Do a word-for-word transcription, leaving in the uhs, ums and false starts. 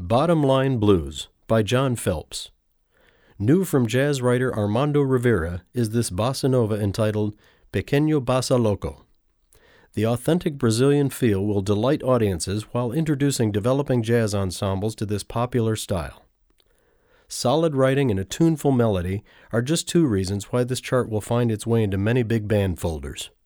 Bottom Line Blues by John Phelps. New from jazz writer Armando Rivera is this bossa nova entitled Pequeno Bossa Loco. The authentic Brazilian feel will delight audiences while introducing developing jazz ensembles to this popular style. Solid writing and a tuneful melody are just two reasons why this chart will find its way into many big band folders.